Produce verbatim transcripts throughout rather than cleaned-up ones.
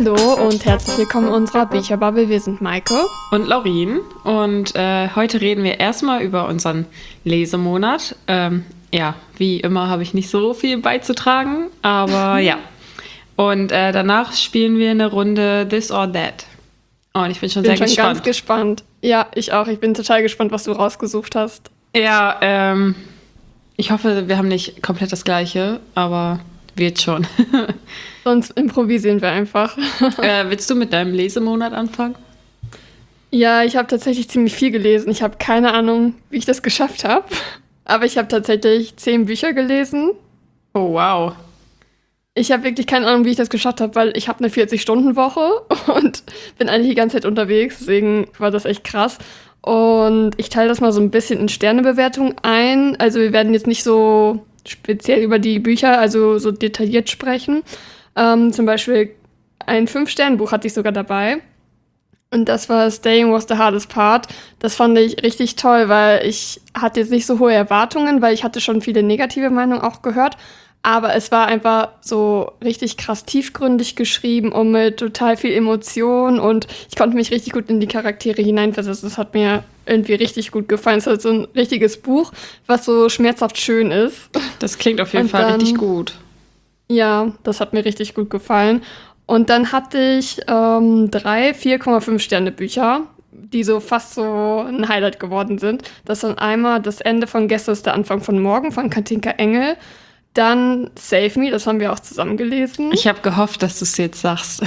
Hallo und herzlich willkommen in unserer Bücherbubble. Wir sind Maike und Laurin und äh, heute reden wir erstmal über unseren Lesemonat. Ähm, ja, wie immer habe ich nicht so viel beizutragen, aber ja. Und äh, danach spielen wir eine Runde This or That. Und ich bin schon bin sehr schon gespannt. ganz gespannt. Ja, ich auch. Ich bin total gespannt, was du rausgesucht hast. Ja, ähm, ich hoffe, wir haben nicht komplett das Gleiche, aber wird schon. Sonst improvisieren wir einfach. äh, willst du mit deinem Lesemonat anfangen? Ja, ich habe tatsächlich ziemlich viel gelesen. Ich habe keine Ahnung, wie ich das geschafft habe. Aber ich habe tatsächlich zehn Bücher gelesen. Oh, wow. Ich habe wirklich keine Ahnung, wie ich das geschafft habe, weil ich habe eine vierzig-Stunden-Woche und bin eigentlich die ganze Zeit unterwegs. Deswegen war das echt krass. Und ich teile das mal so ein bisschen in Sternebewertung ein. Also wir werden jetzt nicht so speziell über die Bücher, also so detailliert sprechen. Ähm, zum Beispiel ein Fünf-Sterne-Buch hatte ich sogar dabei. Und das war Staying Was the Hardest Part. Das fand ich richtig toll, weil ich hatte jetzt nicht so hohe Erwartungen, weil ich hatte schon viele negative Meinungen auch gehört. Aber es war einfach so richtig krass tiefgründig geschrieben und mit total viel Emotion. Und ich konnte mich richtig gut in die Charaktere hineinversetzen. Das hat mir irgendwie richtig gut gefallen. Es ist halt so ein richtiges Buch, was so schmerzhaft schön ist. Das klingt auf jeden und Fall dann, richtig gut. Ja, das hat mir richtig gut gefallen. Und dann hatte ich ähm, drei vier Komma fünf Sterne Bücher, die so fast so ein Highlight geworden sind. Das sind einmal das Ende von Gestern ist der Anfang von morgen von Katinka Engel. Dann Save Me, das haben wir auch zusammen gelesen. Ich habe gehofft, dass du es jetzt sagst.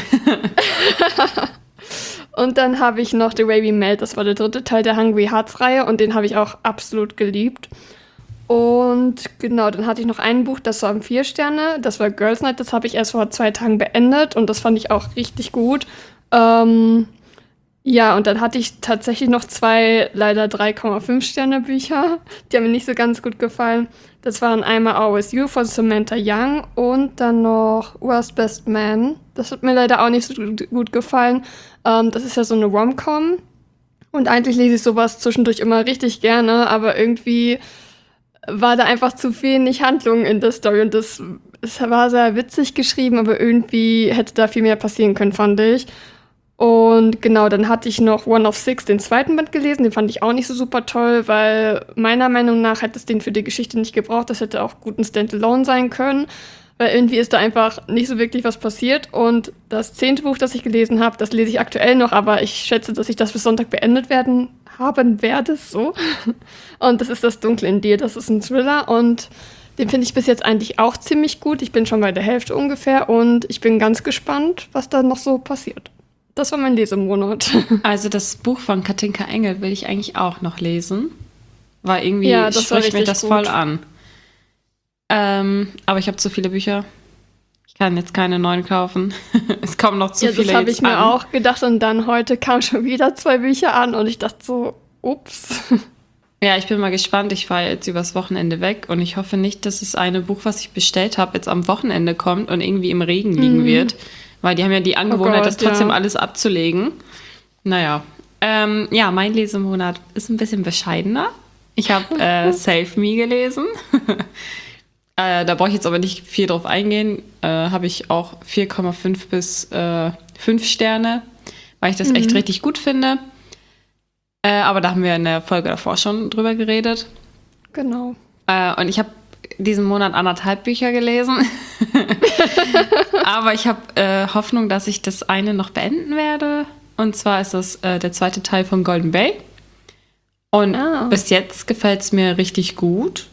Und dann habe ich noch The Way We Melt, das war der dritte Teil der Hungry Hearts-Reihe und den habe ich auch absolut geliebt. Und genau, dann hatte ich noch ein Buch, das war vier Sterne, das war Girls Night, das habe ich erst vor zwei Tagen beendet und das fand ich auch richtig gut. Ähm, ja, und dann hatte ich tatsächlich noch zwei, leider drei Komma fünf Sterne Bücher, die haben mir nicht so ganz gut gefallen. Das waren einmal Always You von Samantha Young und dann noch World's Best Man. Das hat mir leider auch nicht so gut gefallen. Ähm, das ist ja so eine Rom-Com und eigentlich lese ich sowas zwischendurch immer richtig gerne, aber irgendwie war da einfach zu wenig Handlung in der Story und das, es war sehr witzig geschrieben, aber irgendwie hätte da viel mehr passieren können, fand ich. Und genau, dann hatte ich noch One of Six, den zweiten Band gelesen, den fand ich auch nicht so super toll, weil meiner Meinung nach hätte es den für die Geschichte nicht gebraucht, das hätte auch gut ein Standalone sein können, weil irgendwie ist da einfach nicht so wirklich was passiert und das zehnte Buch, das ich gelesen habe, das lese ich aktuell noch, aber ich schätze, dass ich das bis Sonntag beendet werden haben werde, so. Und das ist Das Dunkle in dir, das ist ein Thriller und den finde ich bis jetzt eigentlich auch ziemlich gut, ich bin schon bei der Hälfte ungefähr und ich bin ganz gespannt, was da noch so passiert. Das war mein Lesemonat. Also das Buch von Katinka Engel will ich eigentlich auch noch lesen, weil irgendwie ja, das spricht mir das gut. voll an. Ähm, aber ich habe zu viele Bücher. Ich kann jetzt keine neuen kaufen. Es kommen noch zu ja, viele das habe ich mir an. auch gedacht und dann heute kamen schon wieder zwei Bücher an und ich dachte so, ups. Ja, ich bin mal gespannt. Ich fahre jetzt übers Wochenende weg und ich hoffe nicht, dass das eine Buch, was ich bestellt habe, jetzt am Wochenende kommt und irgendwie im Regen liegen mhm. wird. Weil die haben ja die Angewohnheit, oh Gott, das trotzdem ja. alles abzulegen. Naja. Ähm, ja, mein Lesemonat ist ein bisschen bescheidener. Ich habe äh, Save Me gelesen. äh, da brauche ich jetzt aber nicht viel drauf eingehen. Äh, habe ich auch vier Komma fünf bis äh, fünf Sterne, weil ich das mhm. echt richtig gut finde. Äh, aber da haben wir in der Folge davor schon drüber geredet. Genau. Äh, und ich habe diesen Monat anderthalb Bücher gelesen. Aber ich habe äh, Hoffnung, dass ich das eine noch beenden werde. Und zwar ist das äh, der zweite Teil von Golden Bay. Und oh. bis jetzt gefällt es mir richtig gut.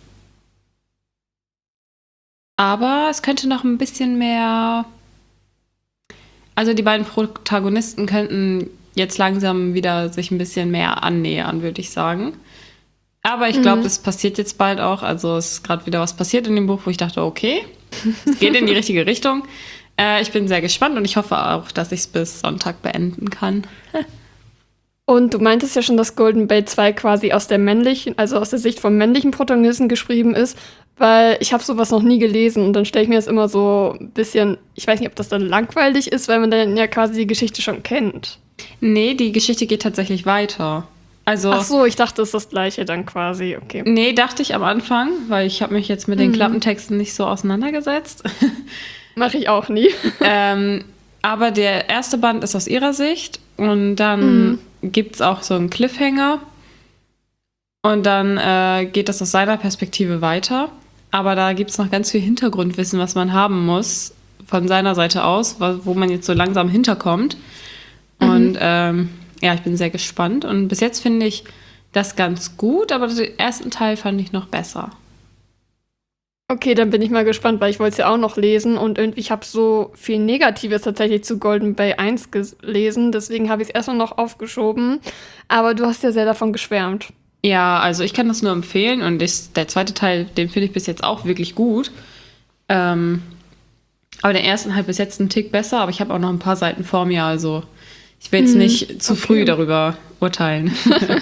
Aber es könnte noch ein bisschen mehr... Also die beiden Protagonisten könnten jetzt langsam wieder sich ein bisschen mehr annähern, würde ich sagen. Aber ich glaube, mhm. das passiert jetzt bald auch. Also es ist gerade wieder was passiert in dem Buch, wo ich dachte, okay, es geht in die richtige Richtung. Äh, ich bin sehr gespannt und ich hoffe auch, dass ich es bis Sonntag beenden kann. Und du meintest ja schon, dass Golden Bay zwei quasi aus der männlichen, also aus der Sicht vom männlichen Protagonisten geschrieben ist, weil ich habe sowas noch nie gelesen und dann stelle ich mir das immer so ein bisschen, ich weiß nicht, ob das dann langweilig ist, weil man dann ja quasi die Geschichte schon kennt. Nee, die Geschichte geht tatsächlich weiter. Also, ach so, ich dachte, es ist das Gleiche dann quasi, okay. Nee, dachte ich am Anfang, weil ich habe mich jetzt mit den mhm. Klappentexten nicht so auseinandergesetzt. Mache ich auch nie. ähm, aber der erste Band ist aus ihrer Sicht und dann mhm. gibt es auch so einen Cliffhanger und dann äh, geht das aus seiner Perspektive weiter. Aber da gibt es noch ganz viel Hintergrundwissen, was man haben muss von seiner Seite aus, wo man jetzt so langsam hinterkommt. Mhm. Und ähm, ja, ich bin sehr gespannt. Und bis jetzt finde ich das ganz gut, aber den ersten Teil fand ich noch besser. Okay, dann bin ich mal gespannt, weil ich wollte es ja auch noch lesen und irgendwie, ich habe so viel Negatives tatsächlich zu Golden Bay eins gelesen, deswegen habe ich es erstmal noch aufgeschoben. Aber du hast ja sehr davon geschwärmt. Ja, also ich kann das nur empfehlen und ich, der zweite Teil, den finde ich bis jetzt auch wirklich gut. Ähm, aber den ersten halt bis jetzt einen Tick besser, aber ich habe auch noch ein paar Seiten vor mir, also ich will jetzt hm, nicht zu okay. früh darüber urteilen.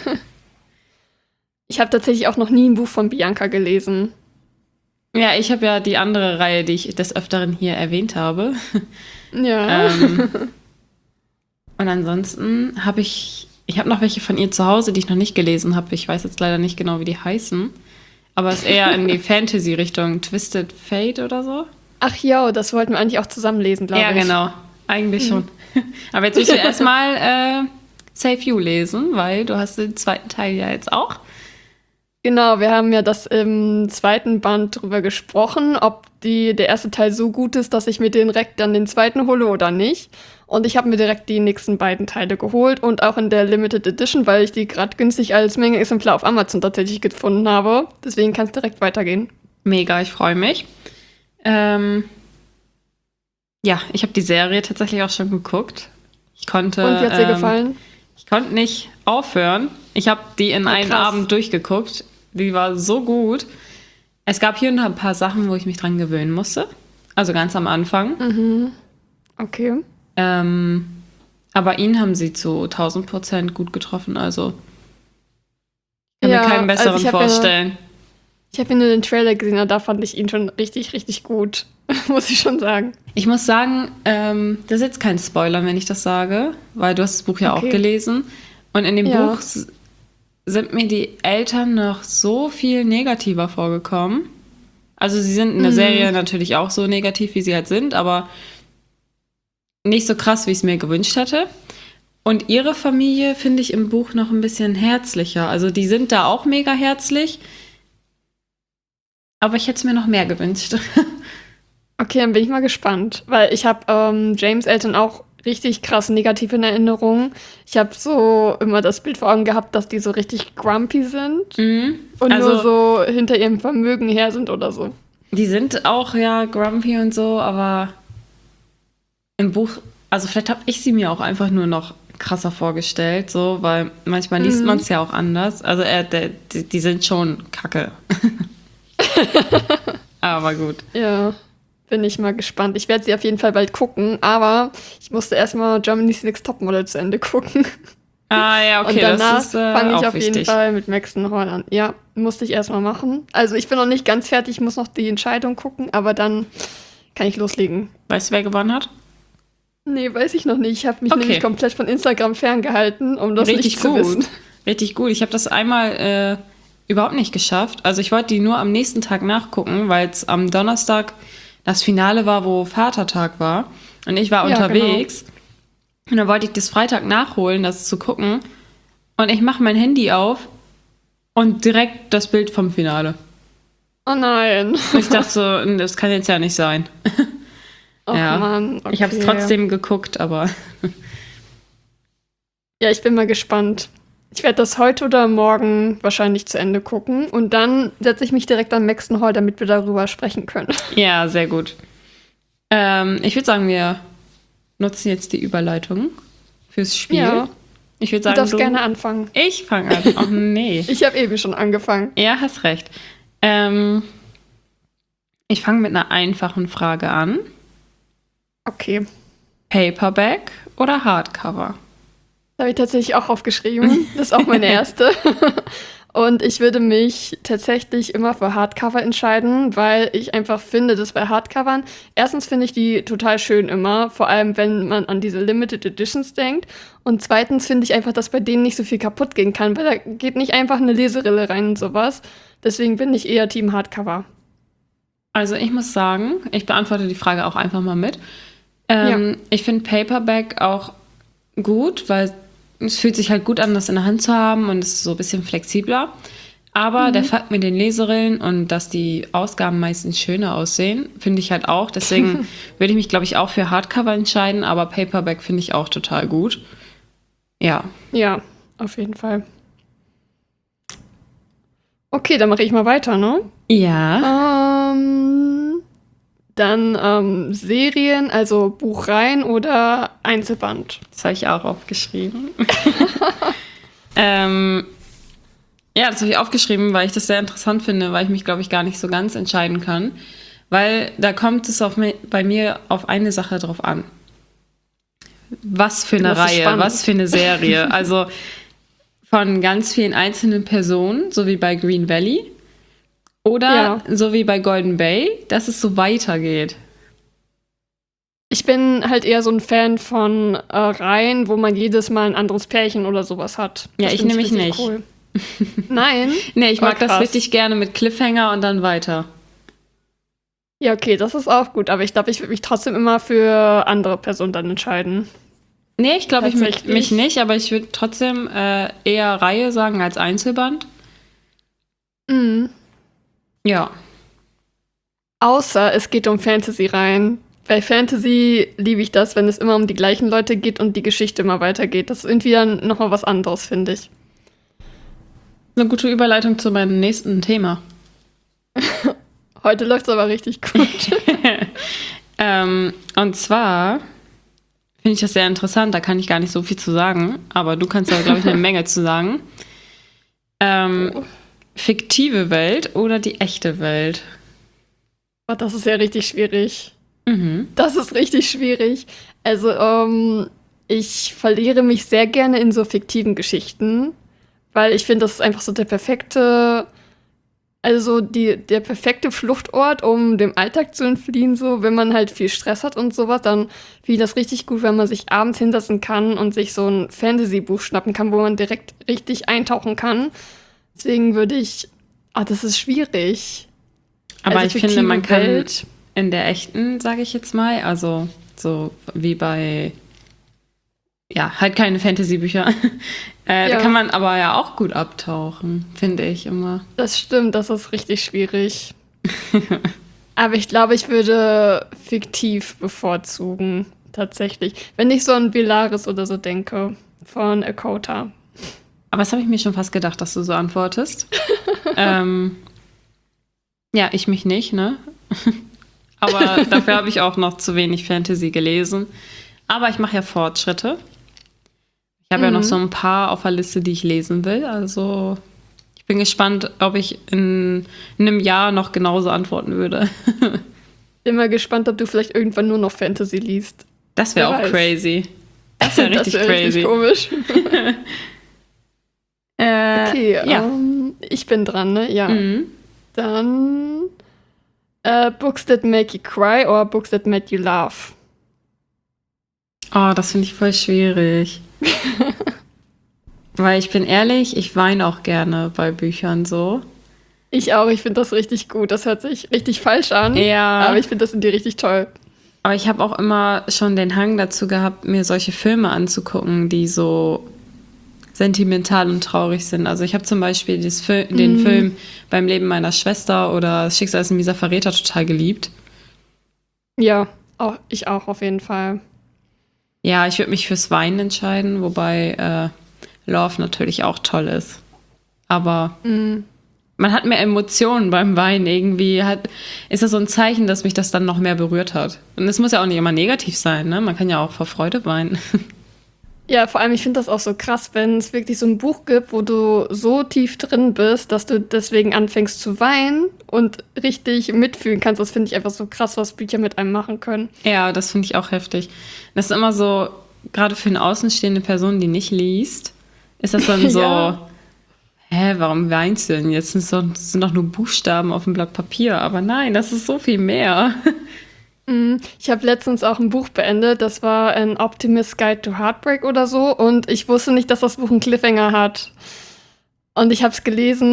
Ich habe tatsächlich auch noch nie ein Buch von Bianca gelesen. Ja, ich habe ja die andere Reihe, die ich des Öfteren hier erwähnt habe. Ja. ähm, und ansonsten habe ich, ich habe noch welche von ihr zu Hause, die ich noch nicht gelesen habe. Ich weiß jetzt leider nicht genau, wie die heißen. Aber es ist eher in die Fantasy-Richtung. Twisted Fate oder so. Ach ja, das wollten wir eigentlich auch zusammen lesen, glaube ja, ich. Ja, genau. Eigentlich schon. Aber jetzt müssen wir erstmal äh, Save You lesen, weil du hast den zweiten Teil ja jetzt auch. Genau, wir haben ja das im zweiten Band drüber gesprochen, ob die, der erste Teil so gut ist, dass ich mir direkt dann den zweiten hole oder nicht. Und ich habe mir direkt die nächsten beiden Teile geholt und auch in der Limited Edition, weil ich die gerade günstig als Menge Exemplar auf Amazon tatsächlich gefunden habe. Deswegen kann es direkt weitergehen. Mega, ich freue mich. Ähm, ja, ich habe die Serie tatsächlich auch schon geguckt. Ich konnte. Und wie hat sie ähm, gefallen? Ich konnte nicht aufhören. Ich habe die in oh, einem Abend durchgeguckt. Die war so gut. Es gab hier noch ein paar Sachen, wo ich mich dran gewöhnen musste. Also ganz am Anfang. Mhm. Okay. Ähm, aber ihn haben sie zu tausend Prozent gut getroffen. Also ich kann ja, mir keinen besseren also ich vorstellen. Ja, ich habe ja nur den Trailer gesehen und da fand ich ihn schon richtig, richtig gut. Muss ich schon sagen. Ich muss sagen, ähm, das ist jetzt kein Spoiler, wenn ich das sage, weil du hast das Buch ja okay. auch gelesen. Und in dem ja. Buch sind mir die Eltern noch so viel negativer vorgekommen. Also sie sind in der mhm. Serie natürlich auch so negativ, wie sie halt sind, aber nicht so krass, wie ich es mir gewünscht hätte. Und ihre Familie finde ich im Buch noch ein bisschen herzlicher. Also die sind da auch mega herzlich, aber ich hätte es mir noch mehr gewünscht. Okay, dann bin ich mal gespannt, weil ich habe ähm, James' Eltern auch richtig krass negativ in Erinnerung. Ich habe so immer das Bild vor Augen gehabt, dass die so richtig grumpy sind mhm. und also, nur so hinter ihrem Vermögen her sind oder so. Die sind auch ja grumpy und so, aber im Buch, also vielleicht habe ich sie mir auch einfach nur noch krasser vorgestellt, so, weil manchmal liest mhm. man es ja auch anders. Also äh, der, die, die sind schon kacke. Aber gut. Ja. Bin ich mal gespannt. Ich werde sie auf jeden Fall bald gucken, aber ich musste erstmal Germany's Next Topmodel zu Ende gucken. Ah ja, okay, und danach das ist äh, fange ich auch auf wichtig. jeden Fall mit Maxton Hall an. Ja, musste ich erstmal machen. Also ich bin noch nicht ganz fertig, ich muss noch die Entscheidung gucken, aber dann kann ich loslegen. Weißt du, wer gewonnen hat? Nee, weiß ich noch nicht. Ich habe mich okay. nämlich komplett von Instagram ferngehalten, um das Richtig nicht zu gut. wissen. Richtig gut. Ich habe das einmal äh, überhaupt nicht geschafft. Also ich wollte die nur am nächsten Tag nachgucken, weil es am Donnerstag das Finale war, wo Vatertag war. Und ich war ja, unterwegs. Genau. Und dann wollte ich das Freitag nachholen, das zu gucken. Und ich mache mein Handy auf und direkt das Bild vom Finale. Oh nein. Und ich dachte so, das kann jetzt ja nicht sein. Oh ja. Mann, okay. Ich habe es trotzdem geguckt, aber... Ja, ich bin mal gespannt. Ich werde das heute oder morgen wahrscheinlich zu Ende gucken. Und dann setze ich mich direkt an Maxton Hall, damit wir darüber sprechen können. Ja, sehr gut. Ähm, ich würde sagen, wir nutzen jetzt die Überleitung fürs Spiel. Ja. Ich würde sagen, du darfst du gerne anfangen. Ich fange an. Oh nee. Ich habe eben schon angefangen. Ja, hast recht. Ähm, ich fange mit einer einfachen Frage an. Okay. Paperback oder Hardcover? Das habe ich tatsächlich auch aufgeschrieben. Das ist auch meine erste. Und ich würde mich tatsächlich immer für Hardcover entscheiden, weil ich einfach finde, dass bei Hardcovern, erstens finde ich die total schön immer, vor allem wenn man an diese Limited Editions denkt. Und zweitens finde ich einfach, dass bei denen nicht so viel kaputt gehen kann, weil da geht nicht einfach eine Leserille rein und sowas. Deswegen bin ich eher Team Hardcover. Also ich muss sagen, ich beantworte die Frage auch einfach mal mit. Ähm, ja. Ich finde Paperback auch gut, weil es fühlt sich halt gut an, das in der Hand zu haben und es ist so ein bisschen flexibler. Aber mhm. der Fakt mit den Leserillen und dass die Ausgaben meistens schöner aussehen, finde ich halt auch. Deswegen würde ich mich, glaube ich, auch für Hardcover entscheiden, aber Paperback finde ich auch total gut. Ja. Ja, auf jeden Fall. Okay, dann mache ich mal weiter, ne? Ja. Ähm, dann ähm, Serien, also Buchreihen oder Einzelband? Das habe ich auch aufgeschrieben. ähm, ja, das habe ich aufgeschrieben, weil ich das sehr interessant finde, weil ich mich, glaube ich, gar nicht so ganz entscheiden kann. Weil da kommt es auf mi- bei mir auf eine Sache drauf an. Was für eine Reihe, spannend. Was für eine Serie. Also von ganz vielen einzelnen Personen, so wie bei Green Valley. Oder ja. so wie bei Golden Bay, dass es so weitergeht. Ich bin halt eher so ein Fan von äh, Reihen, wo man jedes Mal ein anderes Pärchen oder sowas hat. Das ja, ich nämlich nicht. Cool. Nein? Nee, ich mag oh, das richtig gerne mit Cliffhanger und dann weiter. Ja, okay, das ist auch gut. Aber ich glaube, ich würde mich trotzdem immer für andere Personen dann entscheiden. Nee, ich glaube, ich mich, mich nicht. Aber ich würde trotzdem äh, eher Reihe sagen als Einzelband. Mhm. Ja. Außer es geht um Fantasy-Reihen. Bei Fantasy liebe ich das, wenn es immer um die gleichen Leute geht und die Geschichte immer weitergeht. Das ist irgendwie dann nochmal was anderes, finde ich. Eine gute Überleitung zu meinem nächsten Thema. Heute läuft es aber richtig gut. ähm, und zwar finde ich das sehr interessant, da kann ich gar nicht so viel zu sagen, aber du kannst da, glaube ich, eine Menge zu sagen. Ähm, oh. Fiktive Welt oder die echte Welt? Oh, das ist ja richtig schwierig. Mhm. Das ist richtig schwierig. Also, ähm, ich verliere mich sehr gerne in so fiktiven Geschichten, weil ich finde, das ist einfach so der perfekte, also die, der perfekte Fluchtort, um dem Alltag zu entfliehen. So, wenn man halt viel Stress hat und sowas, dann finde ich das richtig gut, wenn man sich abends hinsetzen kann und sich so ein Fantasy-Buch schnappen kann, wo man direkt richtig eintauchen kann. Deswegen würde ich, ah, das ist schwierig. Aber also ich finde, man kann Welt, in der echten, sage ich jetzt mal, also so wie bei, ja, halt keine Fantasy-Bücher, äh, ja. da kann man aber ja auch gut abtauchen, finde ich immer. Das stimmt, das ist richtig schwierig. Aber ich glaube, ich würde fiktiv bevorzugen, tatsächlich. Wenn ich so an Bellaris oder so denke, von Akota. Aber das habe ich mir schon fast gedacht, dass du so antwortest. ähm, ja, ich mich nicht, ne? Aber dafür habe ich auch noch zu wenig Fantasy gelesen. Aber ich mache ja Fortschritte. Ich habe mhm. ja noch so ein paar auf der Liste, die ich lesen will. Also ich bin gespannt, ob ich in, in einem Jahr noch genauso antworten würde. Bin mal gespannt, ob du vielleicht irgendwann nur noch Fantasy liest. Das wäre auch weiß. crazy. Das wäre richtig das wär crazy. Richtig komisch. äh, okay, ja. um, ich bin dran, ne? Ja. Mhm. Dann uh, Books that make you cry or Books that make you laugh? Oh, das finde ich voll schwierig. Weil ich bin ehrlich, ich weine auch gerne bei Büchern so. Ich auch, ich finde das richtig gut. Das hört sich richtig falsch an, ja. aber ich finde das irgendwie richtig toll. Aber ich habe auch immer schon den Hang dazu gehabt, mir solche Filme anzugucken, die so sentimental und traurig sind. Also ich habe zum Beispiel das Fil- mm. den Film Beim Leben meiner Schwester oder Das Schicksal ist ein mieser Verräter total geliebt. Ja, auch, ich auch auf jeden Fall. Ja, ich würde mich fürs Weinen entscheiden, wobei äh, Love natürlich auch toll ist. Aber mm. man hat mehr Emotionen beim Weinen irgendwie. Hat, ist das so ein Zeichen, dass mich das dann noch mehr berührt hat. Und es muss ja auch nicht immer negativ sein, ne? Man kann ja auch vor Freude weinen. Ja, vor allem, ich finde das auch so krass, wenn es wirklich so ein Buch gibt, wo du so tief drin bist, dass du deswegen anfängst zu weinen und richtig mitfühlen kannst. Das finde ich einfach so krass, was Bücher mit einem machen können. Ja, das finde ich auch heftig. Das ist immer so, gerade für eine außenstehende Person, die nicht liest, ist das dann so, ja. Hä, warum weinst du denn jetzt? Das sind, doch, das sind doch nur Buchstaben auf dem Blatt Papier. Aber nein, das ist so viel mehr. Ich habe letztens auch ein Buch beendet, das war ein Optimist's Guide to Heartbreak oder so und ich wusste nicht, dass das Buch einen Cliffhanger hat. Und ich habe es gelesen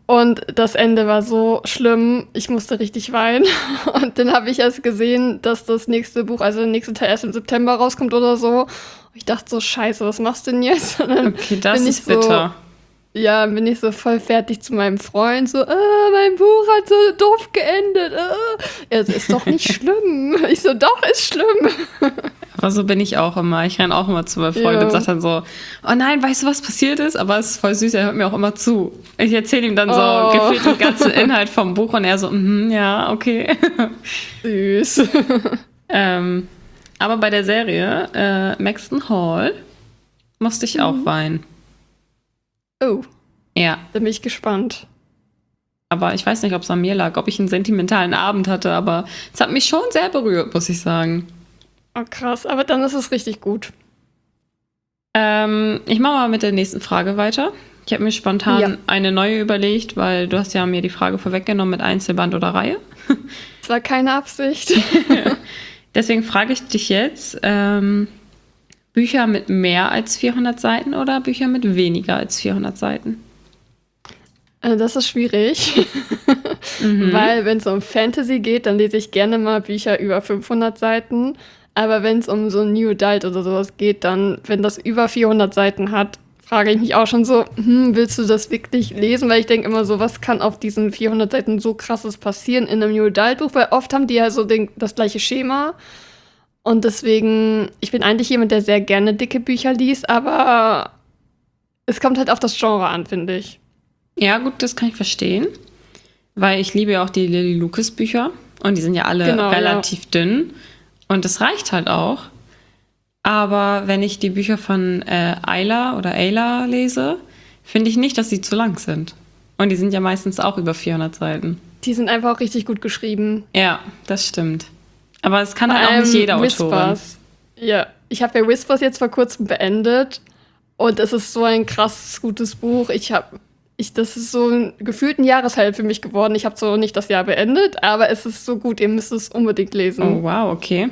Und das Ende war so schlimm, ich musste richtig weinen. Und dann habe ich erst gesehen, dass das nächste Buch, also der nächste Teil erst im September rauskommt oder so. Und ich dachte so, scheiße, was machst du denn jetzt? Und dann Okay, das bin ist ich so, bitter. Ja, bin ich so voll fertig zu meinem Freund, so, ah, mein Buch hat so doof geendet. Ah. Er so, ist doch nicht schlimm. Ich so, doch, ist schlimm. Aber so bin ich auch immer. Ich renne auch immer zu meinem Freund Ja. und sage dann so, oh nein, weißt du, was passiert ist? Aber es ist voll süß, er hört mir auch immer zu. Ich erzähle ihm dann so Oh. gefühlt den ganzen Inhalt vom Buch und er so, mhm, ja, okay. Süß. ähm, aber bei der Serie äh, Maxton Hall musste ich auch weinen. Oh, Ja, da bin ich gespannt. aber ich weiß nicht, ob es an mir lag, ob ich einen sentimentalen Abend hatte, aber es hat mich schon sehr berührt, muss ich sagen. Oh, krass, aber dann ist es richtig gut. Ähm, ich mache mal mit der nächsten Frage weiter. Ich habe mir spontan Ja. eine neue überlegt, weil du hast ja mir die Frage vorweggenommen mit Einzelband oder Reihe. Das war keine Absicht. Deswegen frage ich dich jetzt, ähm, Bücher mit mehr als vierhundert Seiten oder Bücher mit weniger als vierhundert Seiten? Äh, Das ist schwierig, weil wenn es um Fantasy geht, dann lese ich gerne mal Bücher über fünfhundert Seiten. Aber wenn es um so New Adult oder sowas geht, dann, wenn das über vierhundert Seiten hat, frage ich mich auch schon so, hm, willst du das wirklich lesen? Weil ich denke immer so, was kann auf diesen vierhundert Seiten so krasses passieren in einem New Adult Buch? Weil oft haben die ja so den, das gleiche Schema. Und deswegen, ich bin eigentlich jemand, der sehr gerne dicke Bücher liest, aber es kommt halt auf das Genre an, finde ich. Ja, gut, das kann ich verstehen, weil ich liebe ja auch die Lily Lucas Bücher und die sind ja alle Genau, relativ dünn und das reicht halt auch. Aber wenn ich die Bücher von äh, Ayla oder Ayla lese, finde ich nicht, dass sie zu lang sind. Und die sind ja meistens auch über vierhundert Seiten. Die sind einfach auch richtig gut geschrieben. Ja, das stimmt. Aber es kann Vor halt auch nicht allem jeder Autorin. Whispers. Ja, ich habe ja Whispers jetzt vor kurzem beendet und es ist so ein krasses, gutes Buch. Ich habe, ich, das ist so ein, gefühlt ein Jahresheld für mich geworden. Ich habe so nicht das Jahr beendet, aber es ist so gut. Ihr müsst es unbedingt lesen. Oh, wow, okay.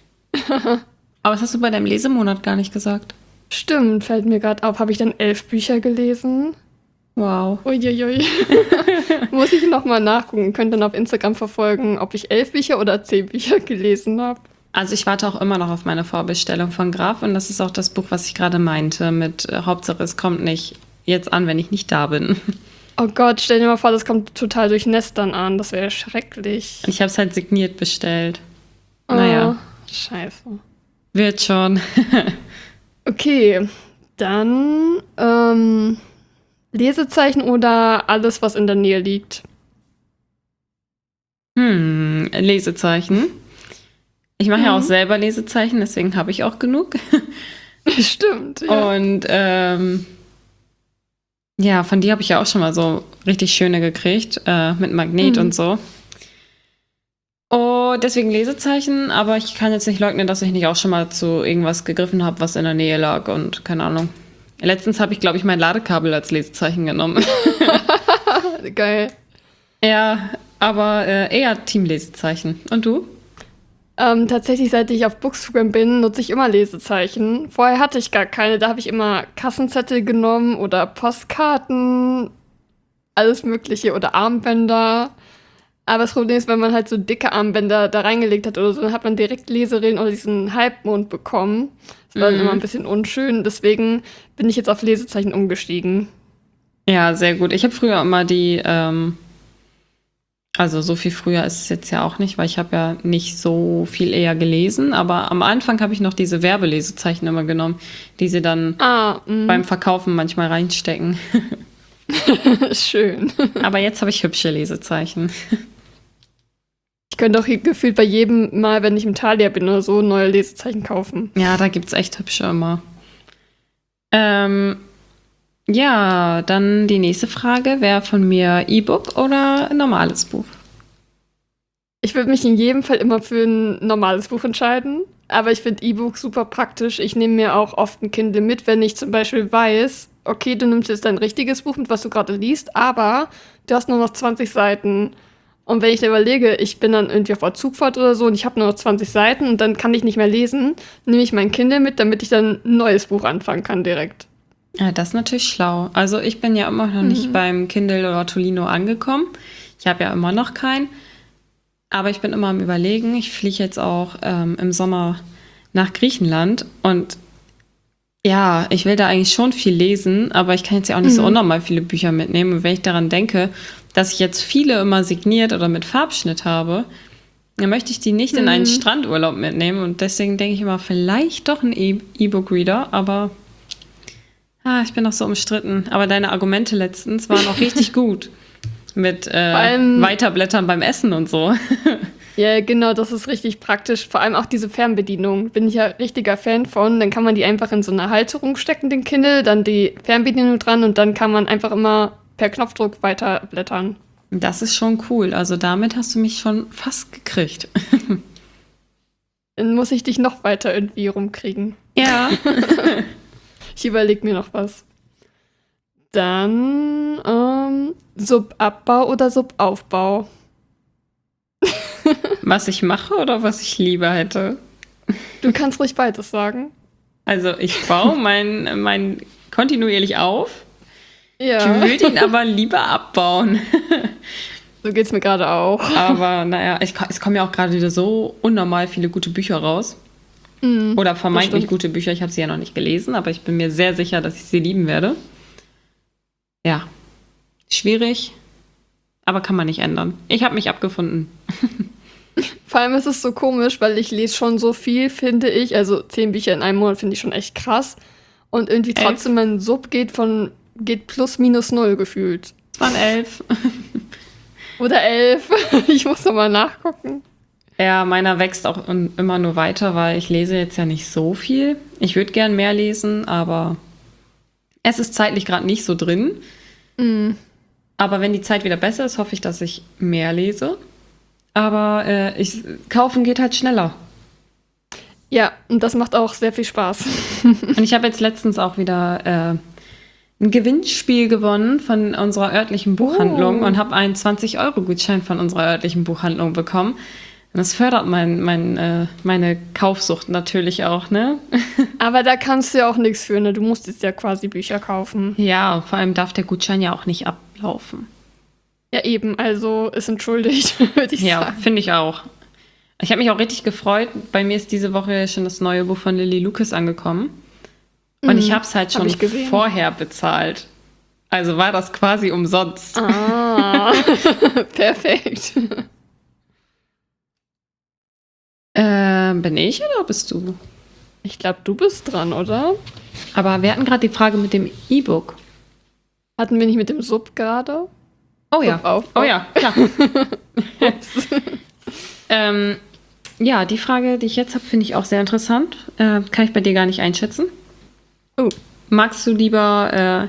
Aber das hast du bei deinem Lesemonat gar nicht gesagt. Stimmt, fällt mir gerade auf. Habe ich dann elf Bücher gelesen? Wow. Uiuiui. Muss ich nochmal nachgucken. Könnt dann auf Instagram verfolgen, ob ich elf Bücher oder zehn Bücher gelesen habe. Also ich warte auch immer noch auf meine Vorbestellung von Graf und das ist auch das Buch, was ich gerade meinte mit äh, Hauptsache es kommt nicht jetzt an, wenn ich nicht da bin. Oh Gott, stell dir mal vor, das kommt total durch Nestern an. Das wäre schrecklich. Und ich habe es halt signiert bestellt. Naja, Oh, scheiße. wird schon. Okay, dann ähm, Lesezeichen oder alles, was in der Nähe liegt. Hm, Lesezeichen. Ich mache ja Mhm. auch selber Lesezeichen, deswegen habe ich auch genug. Stimmt. Ja. Und ähm, ja, von dir habe ich ja auch schon mal so richtig schöne gekriegt, äh, mit Magnet Mhm. und so. Oh, deswegen Lesezeichen, aber ich kann jetzt nicht leugnen, dass ich nicht auch schon mal zu irgendwas gegriffen habe, was in der Nähe lag und keine Ahnung. Letztens habe ich, glaube ich, mein Ladekabel als Lesezeichen genommen. Geil. Ja, aber äh, eher Team-Lesezeichen. Und du? Ähm, tatsächlich, seit ich auf Bookstagram bin, nutze ich immer Lesezeichen. Vorher hatte ich gar keine. Da habe ich immer Kassenzettel genommen oder Postkarten, alles Mögliche oder Armbänder. Aber das Problem ist, wenn man halt so dicke Armbänder da reingelegt hat oder so, dann hat man direkt Leserillen oder diesen Halbmond bekommen. Das war dann Mhm. immer ein bisschen unschön. Deswegen bin ich jetzt auf Lesezeichen umgestiegen. Ja, sehr gut. Ich habe früher immer die, ähm, also so viel früher ist es jetzt ja auch nicht, weil ich habe ja nicht so viel eher gelesen, aber am Anfang habe ich noch diese Werbelesezeichen immer genommen, die sie dann Ah, mh. beim Verkaufen manchmal reinstecken. Schön. Aber jetzt habe ich hübsche Lesezeichen. Ich könnte auch gefühlt bei jedem Mal, wenn ich im Thalia bin oder so, neue Lesezeichen kaufen. Ja, da gibt es echt hübsche immer. Ähm, ja, dann die nächste Frage wäre von mir E-Book oder ein normales Buch? Ich würde mich in jedem Fall immer für ein normales Buch entscheiden. Aber ich finde E-Book super praktisch. Ich nehme mir auch oft ein Kindle mit, wenn ich zum Beispiel weiß, okay, du nimmst jetzt dein richtiges Buch mit, was du gerade liest, aber du hast nur noch zwanzig Seiten. Und wenn ich dann überlege, ich bin dann irgendwie auf der Zugfahrt oder so und ich habe nur noch zwanzig Seiten und dann kann ich nicht mehr lesen, nehme ich mein Kindle mit, damit ich dann ein neues Buch anfangen kann direkt. Ja, das ist natürlich schlau. Also ich bin ja immer noch nicht Mhm. beim Kindle oder Tolino angekommen. Ich habe ja immer noch keinen. Aber ich bin immer am Überlegen. Ich fliege jetzt auch ähm, im Sommer nach Griechenland. Und ja, ich will da eigentlich schon viel lesen. Aber ich kann jetzt ja auch nicht so Mhm. unnormal viele Bücher mitnehmen. Und wenn ich daran denke, dass ich jetzt viele immer signiert oder mit Farbschnitt habe, dann möchte ich die nicht in einen Mhm. Strandurlaub mitnehmen. Und deswegen denke ich immer, vielleicht doch ein E- E-Book-Reader. Aber ah, ich bin noch so umstritten. Aber deine Argumente letztens waren auch richtig gut. Mit Vor äh, allem, Weiterblättern beim Essen und so. ja, genau, das ist richtig praktisch. Vor allem auch diese Fernbedienung. Bin ich ja richtiger Fan von. Dann kann man die einfach in so eine Halterung stecken, den Kindle, dann die Fernbedienung dran und dann kann man einfach immer per Knopfdruck weiterblättern. Das ist schon cool. Also damit hast du mich schon fast gekriegt. Dann muss ich dich noch weiter irgendwie rumkriegen. Ja. Ich überlege mir noch was. Dann ähm, Subabbau oder Subaufbau? Was ich mache oder was ich lieber hätte? Du kannst ruhig beides sagen. Also ich baue mein, mein kontinuierlich auf. Ich Ja, würde ihn aber lieber abbauen. so geht's mir gerade auch. Aber naja, ich, es kommen ja auch gerade wieder so unnormal viele gute Bücher raus. Mhm, Oder das vermeintlich stimmt. gute Bücher. Ich habe sie ja noch nicht gelesen, aber ich bin mir sehr sicher, dass ich sie lieben werde. Ja, schwierig, aber kann man nicht ändern. Ich habe mich abgefunden. Vor allem ist es so komisch, weil ich lese schon so viel, finde ich. Also zehn Bücher in einem Monat finde ich schon echt krass. Und irgendwie Elf. trotzdem mein Sub geht von geht plus minus null gefühlt. Es waren elf. Oder elf. Ich muss noch mal nachgucken. Ja, meiner wächst auch un- immer nur weiter, weil ich lese jetzt ja nicht so viel. Ich würde gern mehr lesen, aber es ist zeitlich gerade nicht so drin. Mhm. Aber wenn die Zeit wieder besser ist, hoffe ich, dass ich mehr lese. Aber äh, ich, kaufen geht halt schneller. Ja, und das macht auch sehr viel Spaß. Und ich habe jetzt letztens auch wieder äh, ein Gewinnspiel gewonnen von unserer örtlichen Buchhandlung Oh. und habe einen zwanzig-Euro-Gutschein von unserer örtlichen Buchhandlung bekommen. Und das fördert mein, mein, äh, meine Kaufsucht natürlich auch, ne? Aber da kannst du ja auch nichts für, ne? Du musst jetzt ja quasi Bücher kaufen. Ja, vor allem darf der Gutschein ja auch nicht ablaufen. Ja, eben, also ist entschuldigt, würde ich Ja, sagen. finde ich auch. Ich habe mich auch richtig gefreut. Bei mir ist diese Woche schon das neue Buch von Lily Lucas angekommen. Und Mhm, ich habe es halt hab schon ich gesehen. vorher bezahlt. Also war das quasi umsonst. Ah, perfekt. Äh, bin ich oder bist du? Ich glaube, du bist dran, oder? Aber wir hatten gerade die Frage mit dem E-Book. Hatten wir nicht mit dem Sub gerade? Oh ja. Subaufbau. Oh ja, klar. ähm, ja, die Frage, die ich jetzt habe, finde ich auch sehr interessant. Äh, kann ich bei dir gar nicht einschätzen. Oh. Magst du lieber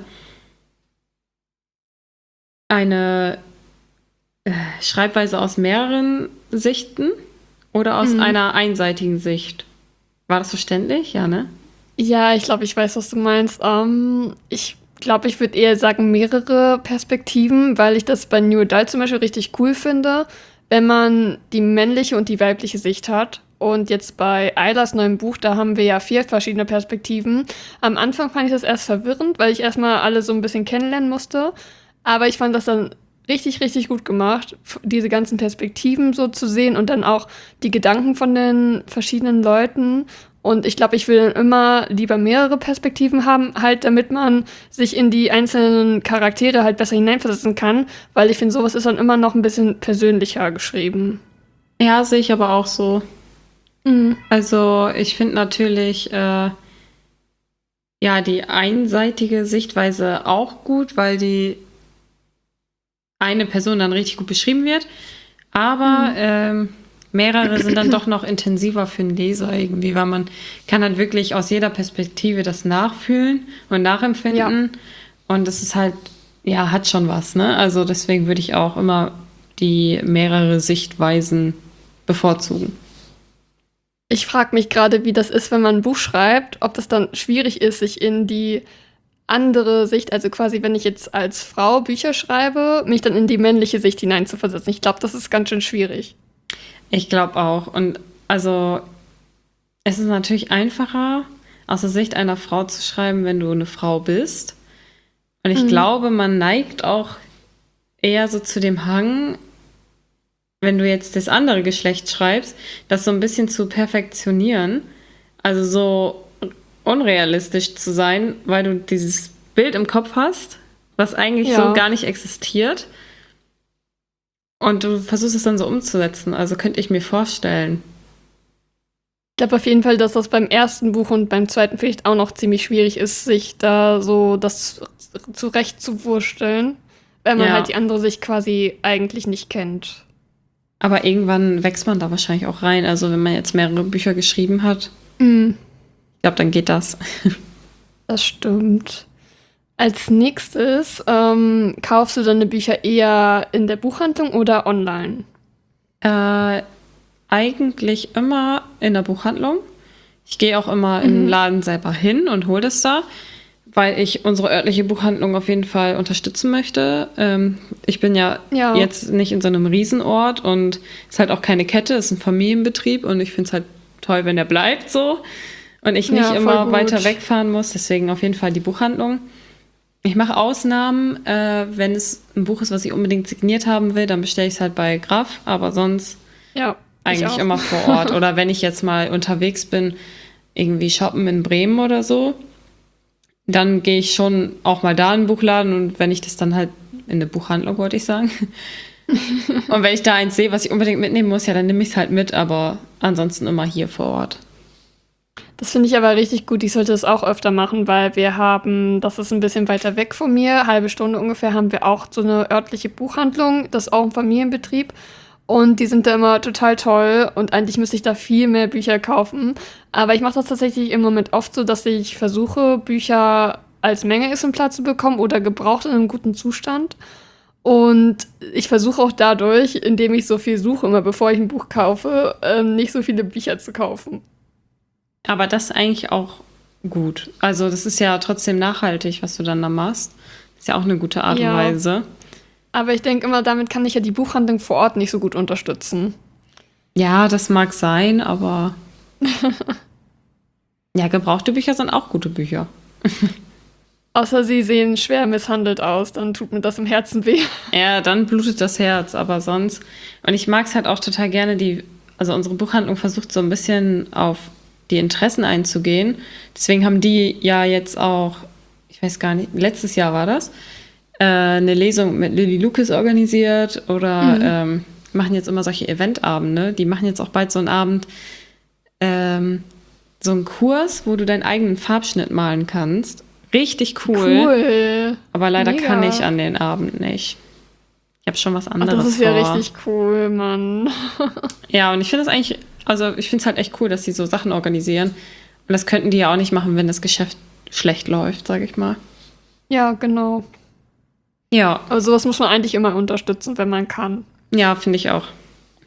äh, eine äh, Schreibweise aus mehreren Sichten oder aus Mhm. einer einseitigen Sicht? War das verständlich? Ja, ne? Ja, ich glaube, ich weiß, was du meinst. Ähm, ich glaube, ich würde eher sagen, mehrere Perspektiven, weil ich das bei New Adult zum Beispiel richtig cool finde, wenn man die männliche und die weibliche Sicht hat. Und jetzt bei Aylas neuem Buch, da haben wir ja vier verschiedene Perspektiven. Am Anfang fand ich das erst verwirrend, weil ich erstmal alle so ein bisschen kennenlernen musste. Aber ich fand das dann richtig, richtig gut gemacht, f- diese ganzen Perspektiven so zu sehen und dann auch die Gedanken von den verschiedenen Leuten. Und ich glaube, ich will dann immer lieber mehrere Perspektiven haben, halt damit man sich in die einzelnen Charaktere halt besser hineinversetzen kann, weil ich finde, sowas ist dann immer noch ein bisschen persönlicher geschrieben. Ja, sehe ich aber auch so. Mhm. Also ich finde natürlich äh, ja die einseitige Sichtweise auch gut, weil die eine Person dann richtig gut beschrieben wird. Aber ähm, mehrere sind dann doch noch intensiver für den Leser irgendwie, weil man kann dann wirklich aus jeder Perspektive das nachfühlen und nachempfinden. Ja. Und das ist halt, ja, hat schon was, ne? Also deswegen würde ich auch immer die mehrere Sichtweisen bevorzugen. Ich frage mich gerade, wie das ist, wenn man ein Buch schreibt, ob das dann schwierig ist, sich in die andere Sicht, also quasi, wenn ich jetzt als Frau Bücher schreibe, mich dann in die männliche Sicht hineinzuversetzen. Ich glaube, das ist ganz schön schwierig. Ich glaube auch. Und also es ist natürlich einfacher, aus der Sicht einer Frau zu schreiben, wenn du eine Frau bist. Und ich Mhm. glaube, man neigt auch eher so zu dem Hang, wenn du jetzt das andere Geschlecht schreibst, das so ein bisschen zu perfektionieren, also so unrealistisch zu sein, weil du dieses Bild im Kopf hast, was eigentlich Ja. so gar nicht existiert. Und du versuchst es dann so umzusetzen. Also könnte ich mir vorstellen. Ich glaube auf jeden Fall, dass das beim ersten Buch und beim zweiten vielleicht auch noch ziemlich schwierig ist, sich da so das zurechtzuwursteln, weil man Ja. halt die andere sich quasi eigentlich nicht kennt. Aber irgendwann wächst man da wahrscheinlich auch rein. Also wenn man jetzt mehrere Bücher geschrieben hat, Mhm. ich glaube, dann geht das. Das stimmt. Als nächstes, ähm, kaufst du deine Bücher eher in der Buchhandlung oder online? Äh, eigentlich immer in der Buchhandlung. Ich gehe auch immer in den Laden selber hin und hole das da, weil ich unsere örtliche Buchhandlung auf jeden Fall unterstützen möchte. Ähm, ich bin ja, Ja. jetzt nicht in so einem Riesenort und es ist halt auch keine Kette, es ist ein Familienbetrieb und ich finde es halt toll, wenn der bleibt so und ich nicht Ja, voll immer gut. weiter wegfahren muss. Deswegen auf jeden Fall die Buchhandlung. Ich mache Ausnahmen, äh, wenn es ein Buch ist, was ich unbedingt signiert haben will, dann bestelle ich es halt bei Graf, aber sonst Ja, ich eigentlich auch. immer vor Ort. Oder wenn ich jetzt mal unterwegs bin, irgendwie shoppen in Bremen oder so, dann gehe ich schon auch mal da in den Buchladen und wenn ich das dann halt in eine Buchhandlung, wollte ich sagen. Und wenn ich da eins sehe, was ich unbedingt mitnehmen muss, ja, dann nehme ich es halt mit, aber ansonsten immer hier vor Ort. Das finde ich aber richtig gut. Ich sollte das auch öfter machen, weil wir haben, das ist ein bisschen weiter weg von mir, halbe Stunde ungefähr, haben wir auch so eine örtliche Buchhandlung. Das ist auch ein Familienbetrieb. Und die sind da immer total toll. Und eigentlich müsste ich da viel mehr Bücher kaufen. Aber ich mache das tatsächlich im Moment oft so, dass ich versuche, Bücher als Menge-Exemplar zu bekommen oder gebraucht in einem guten Zustand. Und ich versuche auch dadurch, indem ich so viel suche, immer bevor ich ein Buch kaufe, ähm, nicht so viele Bücher zu kaufen. Aber das ist eigentlich auch gut. Also das ist ja trotzdem nachhaltig, was du dann da machst. Das ist ja auch eine gute Art Ja. und Weise. Aber ich denke immer, damit kann ich ja die Buchhandlung vor Ort nicht so gut unterstützen. Ja, das mag sein, aber ja, gebrauchte Bücher sind auch gute Bücher. Außer sie sehen schwer misshandelt aus, dann tut mir das im Herzen weh. Ja, dann blutet das Herz, aber sonst. Und ich mag es halt auch total gerne, die, also unsere Buchhandlung versucht so ein bisschen auf die Interessen einzugehen. Deswegen haben die ja jetzt auch, ich weiß gar nicht, letztes Jahr war das, äh, eine Lesung mit Lilly Lucas organisiert oder Mhm. ähm, machen jetzt immer solche Eventabende. Die machen jetzt auch bald so einen Abend, ähm, so einen Kurs, wo du deinen eigenen Farbschnitt malen kannst. Richtig cool. Cool. Aber leider Mega. kann ich an den Abend nicht. Ich habe schon was Ach, anderes das ist ja vor. richtig cool, Mann. Ja, und ich finde es eigentlich, also ich finde es halt echt cool, dass sie so Sachen organisieren. Und das könnten die ja auch nicht machen, wenn das Geschäft schlecht läuft, sage ich mal. Ja, genau. Ja, Aber sowas muss man eigentlich immer unterstützen, wenn man kann. ja, finde ich auch.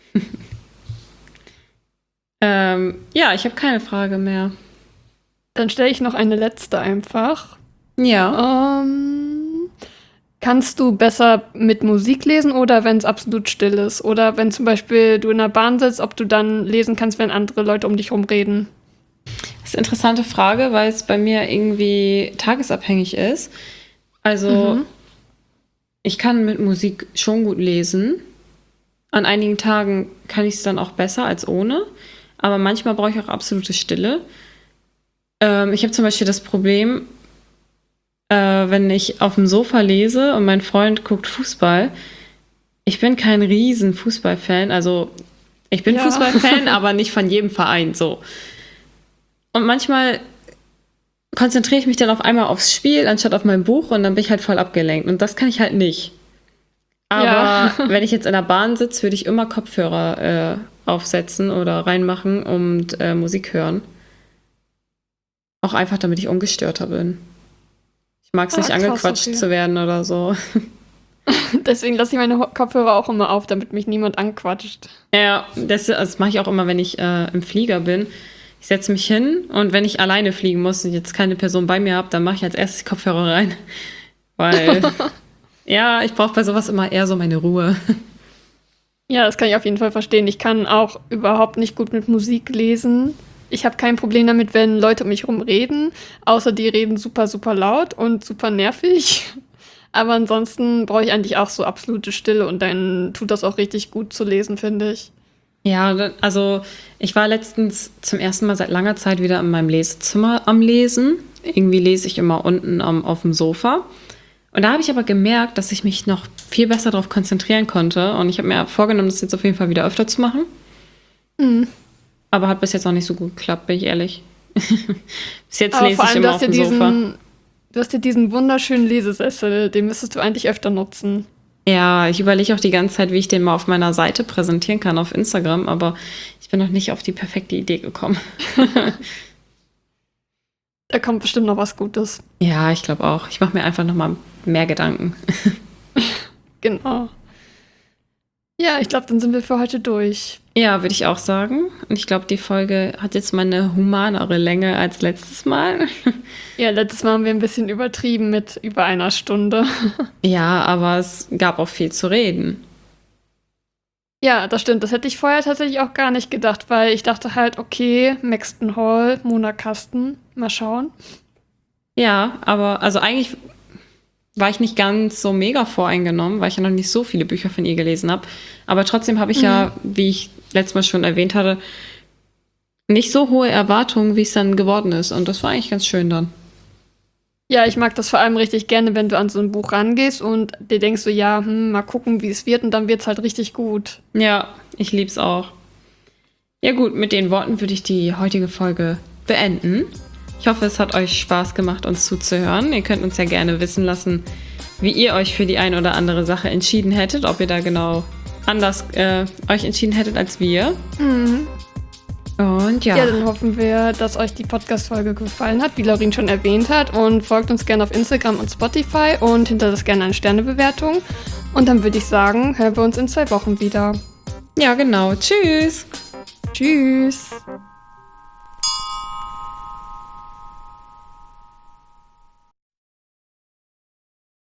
ähm, ja, ich habe keine Frage mehr. Dann stelle ich noch eine letzte einfach. Ja. Ähm, kannst du besser mit Musik lesen oder wenn es absolut still ist? Oder wenn zum Beispiel du in der Bahn sitzt, ob du dann lesen kannst, wenn andere Leute um dich herum reden? Das ist eine interessante Frage, weil es bei mir irgendwie tagesabhängig ist. Also, Mhm. ich kann mit Musik schon gut lesen. An einigen Tagen kann ich es dann auch besser als ohne. Aber manchmal brauche ich auch absolute Stille. Ähm, ich habe zum Beispiel das Problem, äh, wenn ich auf dem Sofa lese und mein Freund guckt Fußball. Ich bin kein riesen Fußballfan. Also, ich bin Ja. Fußballfan, aber nicht von jedem Verein so. Und manchmal konzentriere ich mich dann auf einmal aufs Spiel, anstatt auf mein Buch und dann bin ich halt voll abgelenkt. Und das kann ich halt nicht. Aber Ja. wenn ich jetzt in der Bahn sitze, würde ich immer Kopfhörer äh, aufsetzen oder reinmachen und äh, Musik hören. Auch einfach, damit ich ungestörter bin. Ich mag es Ah, nicht, krass, angequatscht okay. zu werden oder so. Deswegen lasse ich meine Ho- Kopfhörer auch immer auf, damit mich niemand anquatscht. Ja, das, das mache ich auch immer, wenn ich äh, im Flieger bin. Ich setze mich hin und wenn ich alleine fliegen muss und jetzt keine Person bei mir habe, dann mache ich als erstes die Kopfhörer rein. Weil, ja, ich brauche bei sowas immer eher so meine Ruhe. Ja, das kann ich auf jeden Fall verstehen. Ich kann auch überhaupt nicht gut mit Musik lesen. ich habe kein Problem damit, wenn Leute um mich herum reden, außer die reden super, super laut und super nervig. Aber ansonsten brauche ich eigentlich auch so absolute Stille und dann tut das auch richtig gut zu lesen, finde ich. Ja, also ich war letztens zum ersten Mal seit langer Zeit wieder in meinem Lesezimmer am Lesen. Irgendwie lese ich immer unten um, auf dem Sofa. Und da habe ich aber gemerkt, dass ich mich noch viel besser darauf konzentrieren konnte. Und ich habe mir vorgenommen, das jetzt auf jeden Fall wieder öfter zu machen. Mhm. Aber hat bis jetzt auch nicht so gut geklappt, bin ich ehrlich. Bis jetzt aber lese vor allem, ich immer du auf hast dem ja Sofa. diesen, du hast ja diesen wunderschönen Lesesessel, den müsstest du eigentlich öfter nutzen. Ja, ich überlege auch die ganze Zeit, wie ich den mal auf meiner Seite präsentieren kann auf Instagram, aber ich bin noch nicht auf die perfekte Idee gekommen. Da kommt bestimmt noch was Gutes. Ja, ich glaube auch. Ich mache mir einfach noch mal mehr Gedanken. Genau. Ja, ich glaube, dann sind wir für heute durch. Ja, würde ich auch sagen. Und ich glaube, die Folge hat jetzt mal eine humanere Länge als letztes Mal. Ja, letztes Mal haben wir ein bisschen übertrieben mit über einer Stunde. Ja, aber es gab auch viel zu reden. Ja, das stimmt. Das hätte ich vorher tatsächlich auch gar nicht gedacht, weil ich dachte halt, okay, Maxton Hall, Mona Kasten, mal schauen. Ja, aber also eigentlich war ich nicht ganz so mega voreingenommen, weil ich ja noch nicht so viele Bücher von ihr gelesen habe. Aber trotzdem habe ich mhm. ja, wie ich letztes Mal schon erwähnt hatte, nicht so hohe Erwartungen, wie es dann geworden ist. Und das war eigentlich ganz schön dann. Ja, ich mag das vor allem richtig gerne, wenn du an so ein Buch rangehst und dir denkst so, ja, hm, mal gucken, wie es wird. Und dann wird es halt richtig gut. Ja, ich lieb's auch. Ja gut, mit den Worten würde ich die heutige Folge beenden. Ich hoffe, es hat euch Spaß gemacht, uns zuzuhören. Ihr könnt uns ja gerne wissen lassen, wie ihr euch für die ein oder andere Sache entschieden hättet. Ob ihr da genau anders äh, euch entschieden hättet als wir. Mhm. Und ja. Ja, dann hoffen wir, dass euch die Podcast-Folge gefallen hat, wie Laurin schon erwähnt hat. Und folgt uns gerne auf Instagram und Spotify und hinterlasst gerne eine Sternebewertung. Und dann würde ich sagen, hören wir uns in zwei Wochen wieder. Ja, genau. Tschüss. Tschüss.